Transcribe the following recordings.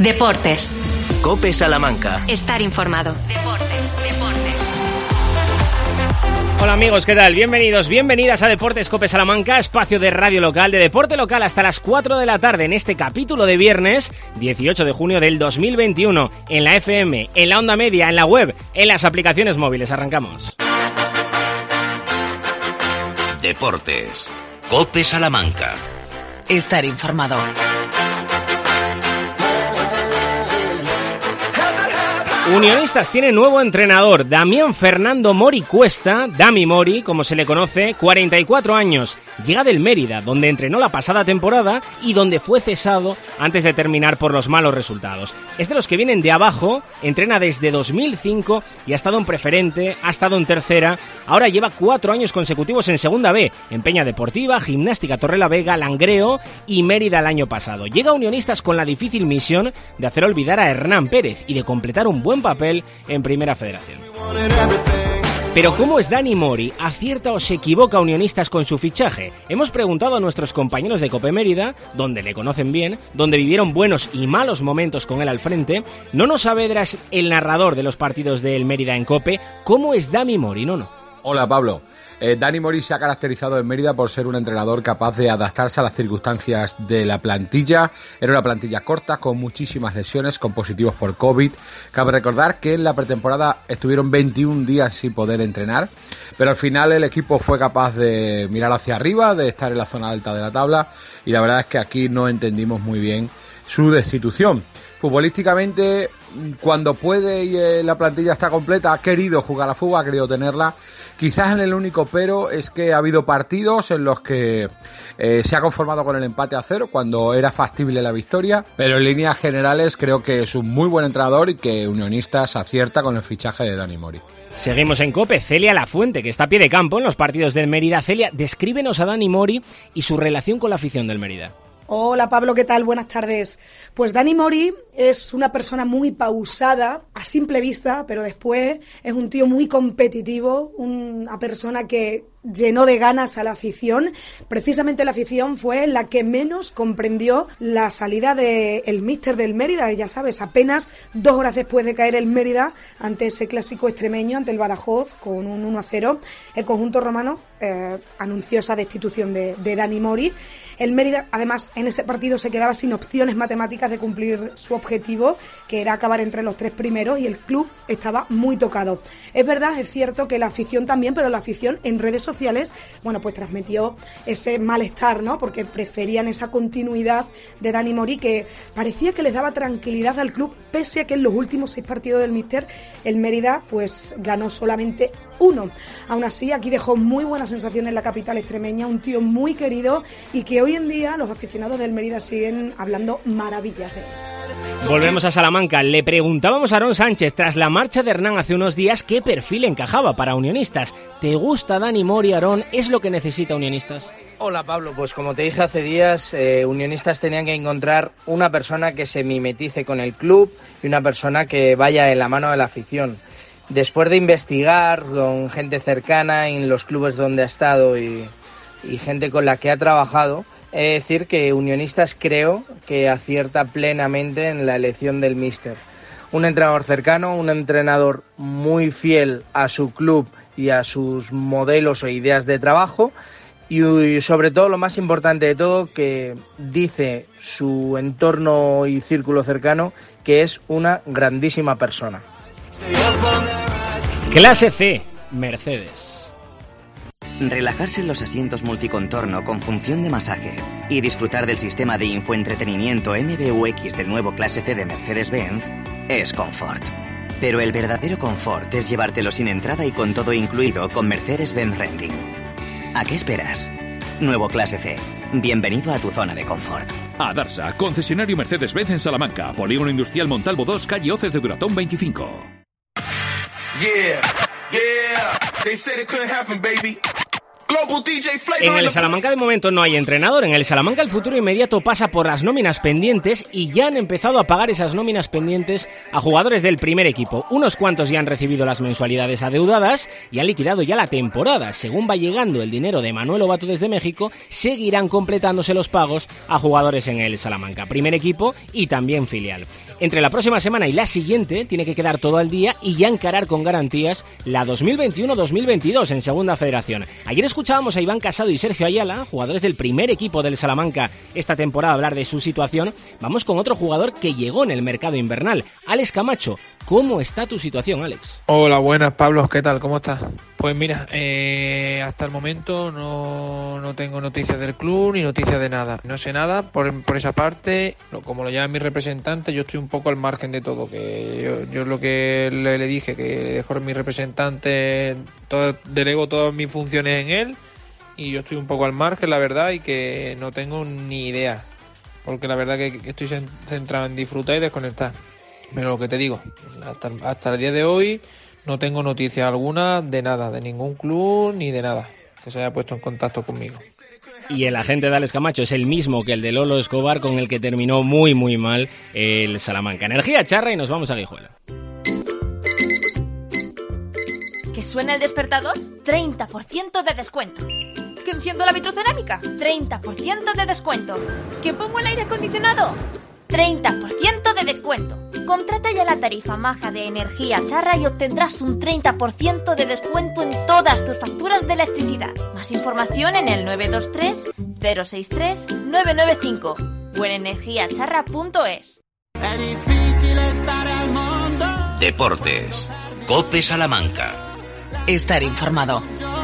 Deportes. COPE Salamanca. Estar informado. Deportes. Hola amigos, ¿qué tal? Bienvenidos, bienvenidas a Deportes COPE Salamanca, espacio de radio local, de deporte local hasta las 4 de la tarde en este capítulo de viernes 18 de junio del 2021, en la FM, en la onda media, en la web, en las aplicaciones móviles. Arrancamos. Deportes COPE Salamanca. Estar informado. Unionistas tiene nuevo entrenador, Damián Fernando Mori Cuesta, Dami Mori, como se le conoce, 44 años. Llega del Mérida, donde entrenó la pasada temporada y donde fue cesado antes de terminar por los malos resultados. Es de los que vienen de abajo, entrena desde 2005 y ha estado en preferente, ha estado en tercera, ahora lleva 4 años consecutivos en segunda B, en Peña Deportiva, Gimnástica Torrelavega, Langreo y Mérida el año pasado. Llega a Unionistas con la difícil misión de hacer olvidar a Hernán Pérez y de completar un buen papel en Primera Federación. Pero ¿cómo es Dani Mori? ¿Acierta o se equivoca Unionistas con su fichaje? Hemos preguntado a nuestros compañeros de COPE Mérida, donde le conocen bien, donde vivieron buenos y malos momentos con él al frente. Nono Saavedra es el narrador de los partidos del Mérida en COPE. ¿Cómo es Dani Mori, Nono? Hola Pablo. Dani Mori se ha caracterizado en Mérida por ser un entrenador capaz de adaptarse a las circunstancias de la plantilla. Era una plantilla corta, con muchísimas lesiones, con positivos por COVID. Cabe recordar que en la pretemporada estuvieron 21 días sin poder entrenar, pero al final el equipo fue capaz de mirar hacia arriba, de estar en la zona alta de la tabla, y la verdad es que aquí no entendimos muy bien su destitución. Futbolísticamente, cuando puede y la plantilla está completa, ha querido jugar a fútbol, ha querido tenerla. Quizás en el único pero es que ha habido partidos en los que se ha conformado con el empate a 0 cuando era factible la victoria, pero en líneas generales creo que es un muy buen entrenador y que Unionistas acierta con el fichaje de Dani Mori. Seguimos en COPE. Celia Lafuente, que está a pie de campo en los partidos del Mérida. Celia, descríbenos a Dani Mori y su relación con la afición del Mérida. Hola Pablo, ¿qué tal? Buenas tardes. Pues Dani Mori es una persona muy pausada a simple vista, pero después es un tío muy competitivo, una persona que llenó de ganas a la afición. Precisamente la afición fue la que menos comprendió la salida del míster del Mérida, y ya sabes, apenas 2 horas después de caer el Mérida ante ese clásico extremeño, ante el Badajoz, con un 1-0, el conjunto romano anunció esa destitución de Dani Mori. El Mérida, además, en ese partido se quedaba sin opciones matemáticas de cumplir su objetivo, que era acabar entre los 3 primeros, y el club estaba muy tocado. Es verdad, es cierto que la afición también, pero la afición en redes sociales, bueno, pues transmitió ese malestar, ¿no? Porque preferían esa continuidad de Dani Mori, que parecía que les daba tranquilidad al club, pese a que en los últimos 6 partidos del míster, el Mérida pues ganó solamente 1. Aún así, aquí dejó muy buena sensación en la capital extremeña, un tío muy querido y que hoy en día los aficionados del Mérida siguen hablando maravillas de él. Volvemos a Salamanca. Le preguntábamos a Aarón Sánchez, tras la marcha de Hernán hace unos días, qué perfil encajaba para Unionistas. ¿Te gusta Dani Mori, Aarón? ¿Es lo que necesita Unionistas? Hola Pablo, pues como te dije hace días, Unionistas tenían que encontrar una persona que se mimetice con el club y una persona que vaya de la mano de la afición. Después de investigar con gente cercana en los clubes donde ha estado y gente con la que ha trabajado, he de decir que Unionistas creo que acierta plenamente en la elección del míster. Un entrenador cercano, un entrenador muy fiel a su club y a sus modelos o ideas de trabajo, y sobre todo, lo más importante de todo, que dice su entorno y círculo cercano que es una grandísima persona. Clase C, Mercedes. Relajarse en los asientos multicontorno con función de masaje y disfrutar del sistema de infoentretenimiento MBUX del nuevo Clase C de Mercedes-Benz es confort. Pero el verdadero confort es llevártelo sin entrada y con todo incluido con Mercedes-Benz Renting. ¿A qué esperas? Nuevo Clase C. Bienvenido a tu zona de confort. Adarsa, concesionario Mercedes-Benz en Salamanca, Polígono Industrial Montalvo 2, calle Hoces de Duratón 25. Yeah, they said it couldn't happen, baby. En el Salamanca de momento no hay entrenador. En el Salamanca el futuro inmediato pasa por las nóminas pendientes y ya han empezado a pagar esas nóminas pendientes a jugadores del primer equipo. Unos cuantos ya han recibido las mensualidades adeudadas y han liquidado ya la temporada. Según va llegando el dinero de Manuel Obato desde México, seguirán completándose los pagos a jugadores en el Salamanca, primer equipo y también filial. Entre la próxima semana y la siguiente tiene que quedar todo al día y ya encarar con garantías la 2021-2022 en Segunda Federación. Ayer escuchábamos a Iván Casado y Sergio Ayala, jugadores del primer equipo del Salamanca esta temporada, hablar de su situación. Vamos con otro jugador que llegó en el mercado invernal, Alex Camacho. ¿Cómo está tu situación, Alex? Hola, buenas, Pablo, ¿qué tal? ¿Cómo estás? Pues mira, hasta el momento no tengo noticias del club ni noticias de nada. No sé nada por esa parte. Como lo llama mi representante, yo estoy un poco al margen de todo. Que yo lo que le dije, que dejo a mi representante, delego todas mis funciones en él y yo estoy un poco al margen, la verdad, y que no tengo ni idea. Porque la verdad que estoy centrado en disfrutar y desconectar. Pero lo que te digo, hasta el día de hoy no tengo noticia alguna de nada, de ningún club ni de nada que se haya puesto en contacto conmigo. Y el agente de Alex Camacho es el mismo que el de Lolo Escobar, con el que terminó muy muy mal el Salamanca. Energía charra y nos vamos a Guijuelo. ¿Que suena el despertador? 30% de descuento. ¿Que enciendo la vitrocerámica? 30% de descuento. ¿Que pongo el aire acondicionado? 30% de descuento. Contrata ya la tarifa maja de Energía Charra y obtendrás un 30% de descuento en todas tus facturas de electricidad. Más información en el 923 063 995 o en energiacharra.es. Deportes. COPE Salamanca. Estar informado.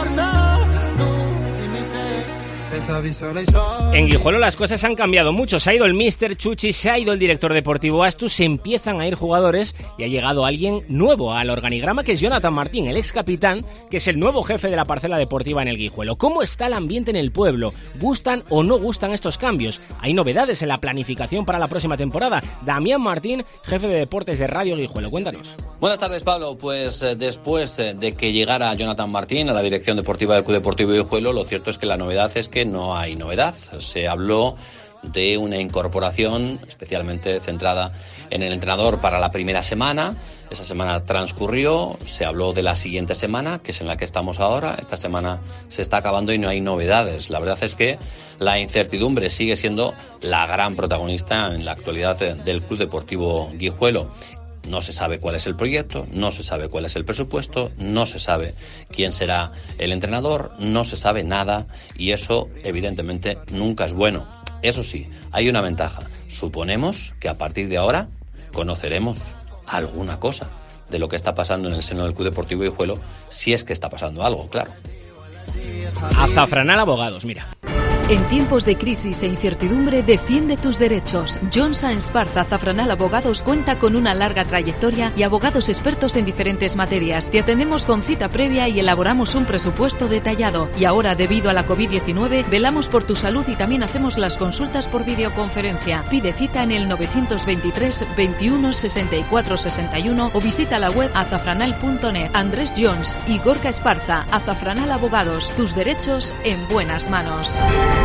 En Guijuelo las cosas han cambiado mucho. Se ha ido el míster Chuchi, se ha ido el director deportivo Astu, se empiezan a ir jugadores y ha llegado alguien nuevo al organigrama, que es Jonathan Martín, el ex capitán, que es el nuevo jefe de la parcela deportiva en el Guijuelo. ¿Cómo está el ambiente en el pueblo? ¿Gustan o no gustan estos cambios? ¿Hay novedades en la planificación para la próxima temporada? Damián Martín, jefe de deportes de Radio Guijuelo, cuéntanos. Buenas tardes, Pablo. Pues después de que llegara Jonathan Martín a la dirección deportiva del Club Deportivo Guijuelo, lo cierto es que la novedad es que no hay novedad. Se habló de una incorporación especialmente centrada en el entrenador para la primera semana. Esa semana transcurrió, se habló de la siguiente semana, que es en la que estamos ahora. Esta semana se está acabando y no hay novedades. La verdad es que la incertidumbre sigue siendo la gran protagonista en la actualidad del Club Deportivo Guijuelo. No se sabe cuál es el proyecto, no se sabe cuál es el presupuesto, no se sabe quién será el entrenador, no se sabe nada y eso evidentemente nunca es bueno. Eso sí, hay una ventaja. Suponemos que a partir de ahora conoceremos alguna cosa de lo que está pasando en el seno del Club Deportivo Guijuelo, si es que está pasando algo, claro. Azafranal Abogados, mira. En tiempos de crisis e incertidumbre, defiende tus derechos. John Sáenz Barza Azafranal Abogados cuenta con una larga trayectoria y abogados expertos en diferentes materias. Te atendemos con cita previa y elaboramos un presupuesto detallado. Y ahora, debido a la COVID-19, velamos por tu salud y también hacemos las consultas por videoconferencia. Pide cita en el 923 21 64 61 o visita la web azafranal.net. Andrés Jones y Gorka Esparza, Azafranal Abogados. Tus derechos en buenas manos.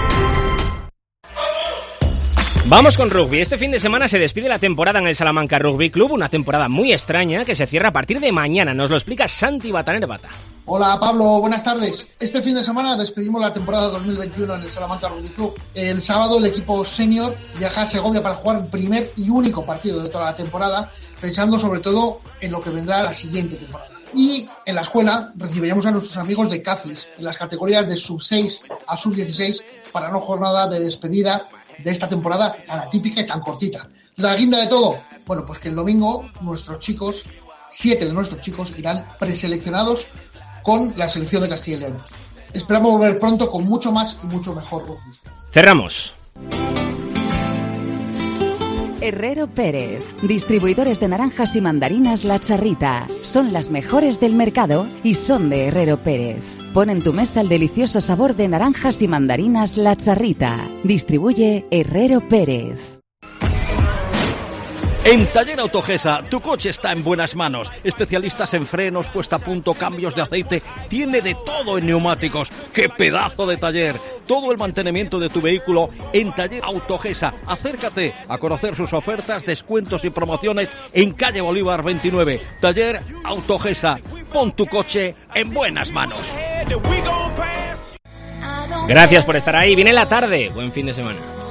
Vamos con rugby. Este fin de semana se despide la temporada en el Salamanca Rugby Club, una temporada muy extraña que se cierra a partir de mañana. Nos lo explica Santi Bataner Bata. Hola Pablo, buenas tardes. Este fin de semana despedimos la temporada 2021 en el Salamanca Rugby Club. El sábado el equipo senior viaja a Segovia para jugar el primer y único partido de toda la temporada, pensando sobre todo en lo que vendrá la siguiente temporada. Y en la escuela recibiremos a nuestros amigos de CAFIS en las categorías de sub-6 a sub-16 para una jornada de despedida de esta temporada tan atípica y tan cortita. La guinda de todo, bueno, pues que el domingo nuestros chicos, 7 de nuestros chicos, irán preseleccionados con la selección de Castilla y León. Esperamos volver pronto con mucho más y mucho mejor rugby. Cerramos. Herrero Pérez, distribuidores de naranjas y mandarinas La Charrita. Son las mejores del mercado y son de Herrero Pérez. Pon en tu mesa el delicioso sabor de naranjas y mandarinas La Charrita. Distribuye Herrero Pérez. En Taller Autogesa, tu coche está en buenas manos. Especialistas en frenos, puesta a punto, cambios de aceite. Tiene de todo en neumáticos. ¡Qué pedazo de taller! Todo el mantenimiento de tu vehículo en Taller Autogesa. Acércate a conocer sus ofertas, descuentos y promociones en calle Bolívar 29. Taller Autogesa. Pon tu coche en buenas manos. Gracias por estar ahí. Viene la tarde. Buen fin de semana.